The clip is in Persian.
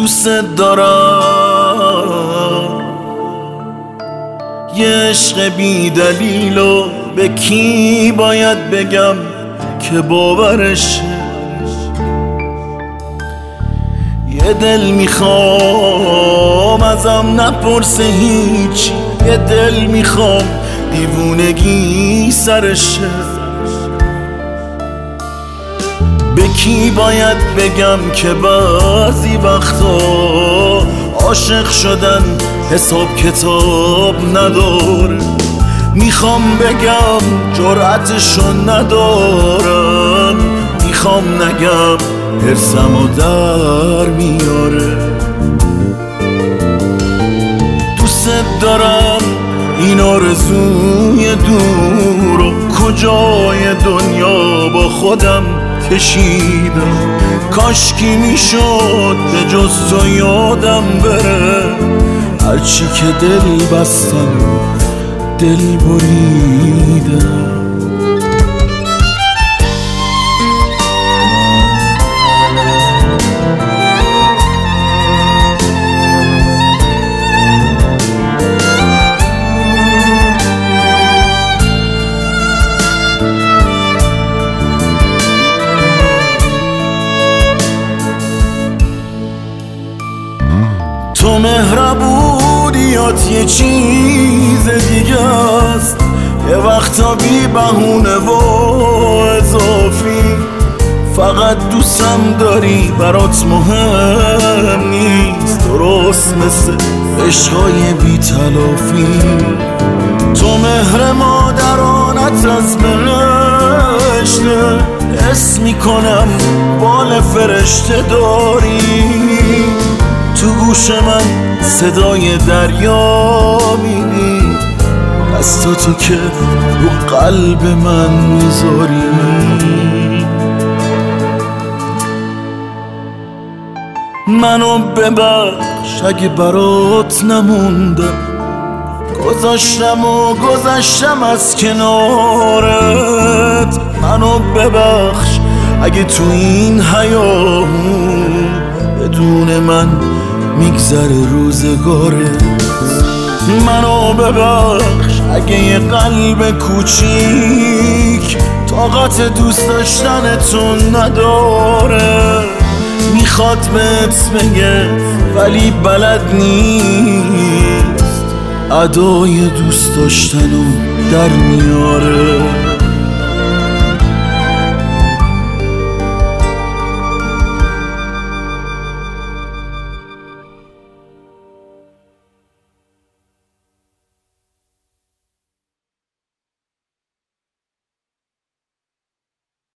دوست دارم، یه عشق بی دلیلو به کی باید بگم که باورشه؟ یه دل میخوام ازم نپرسه هیچ، یه دل میخوام دیوونگی سرشه. به کی باید بگم که بعضی وقتا عاشق شدن حساب کتاب نداره؟ میخوام بگم جرأتشو ندارم، میخوام نگم حرصمو در میاره. دوست دارم این آرزوی دورو کجای دنیا با خودم کشیدم. کاشکی میشد به جز تو یادم بره، هرچی که دل بستم دل بریدم. تو مهربونیات یه چیز دیگه است، یه وقتا بی بهونه و اضافی. فقط دوستم داری برات مهم نیست، درست مثل عشقای بی تلافی. تو مهر مادرانت از بهشته، حس میکنم بال فرشته داری. تو گوش من صدای دریا میدی، دستاتو که رو قلب من میذاری. منو ببخش اگه برات نموندم، گذشتم از کنارت. منو ببخش اگه تو این حیامون بدون من میگذره روزگارت. منو ببخش اگه یه قلب کوچیک طاقت دوست داشتنتون نداره. میخواد بهت بگه ولی بلد نیست، ادای دوست داشتنو در میاره.